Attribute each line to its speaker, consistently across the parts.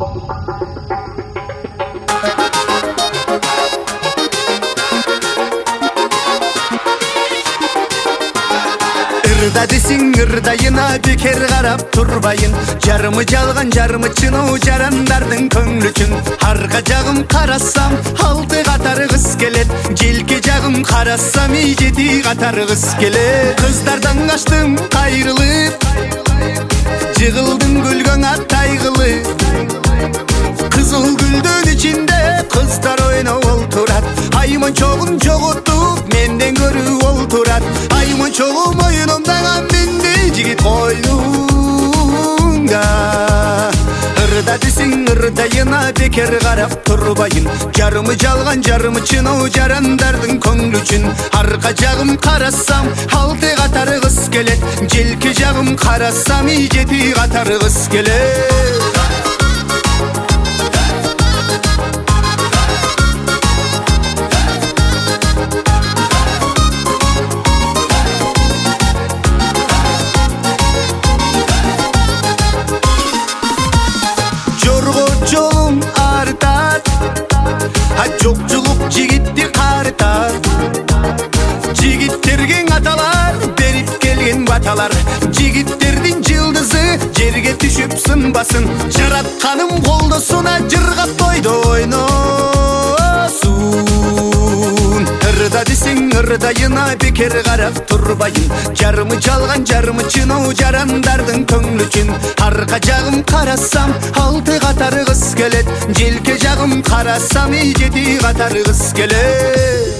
Speaker 1: Ырда десең ырдайына бекер қарап тұрбайын. Жарымы жалған жарымы чыну жарандардың көңілі үшін. Арқа жағым қарасам алты қатар қыз келет. Желке жағым қарасам жеті қатар қыз келет. Қыздардан қаштым қайрылып, жығылдым гүлгің аттай қылып. Қызыл гүлдің ішінде қыздар ойнап олтырат. Айман çoğun жоғытып менден көрі олтырат. Айман çoğum ойынымдаған менде жігіт қойныңда. Ырда десең ырдайына бекер қарап тұрбайын. Жарымы жалған жарымы чыну жарандардың көңілі үшін. Арқа жағым қарасам алты қатар қыз келет. Желке жағым қарасам жеті қатар қыз келет. Жолым артат, жоқшылық жігітті қартат. Жігіттерген аталар, беріп келген баталар. Жігіттердің жылдызы жерге түшіп сынбасын. Жаратқаным қолдасына жырғап тойды ойносын. Ырда десең ырдайына бекер қарап тұрбайын. Жарымы жалған жарымы чыну жарандардың көңілі үшін. Арқа жағым қарасам алты қатар қыз келет. Желке жағым қарасам жеті қатар қыз келет.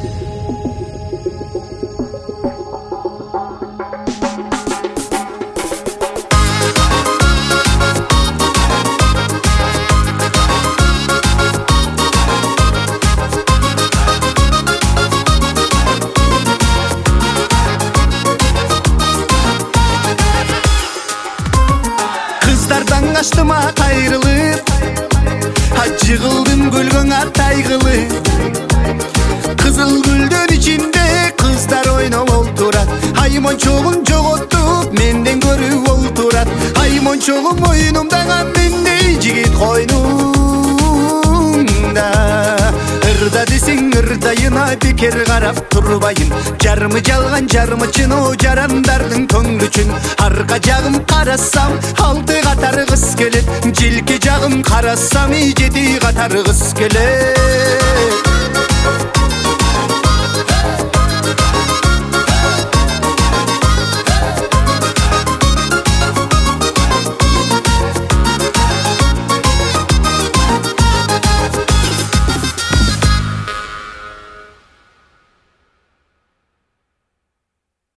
Speaker 1: Қыздардан қаштыма қайрылып, жығылдым гүлгің аттай қылып. Қызыл гүлдің ішінде қыздар ойнап олтырат. Айман çoğun жоғытып менден көрі олтырат. Айман çoğum ойынымдаған менде жігіт қойныңда. Ырда десең ырдайына бекер қарап тұрбайын. Жарымы жалған жарымы чыну жарандардың көңілі үшін. Арқа жағым қарасам алты қатар қыз келет. Желке жағым қарасам жеті қатар қыз келет.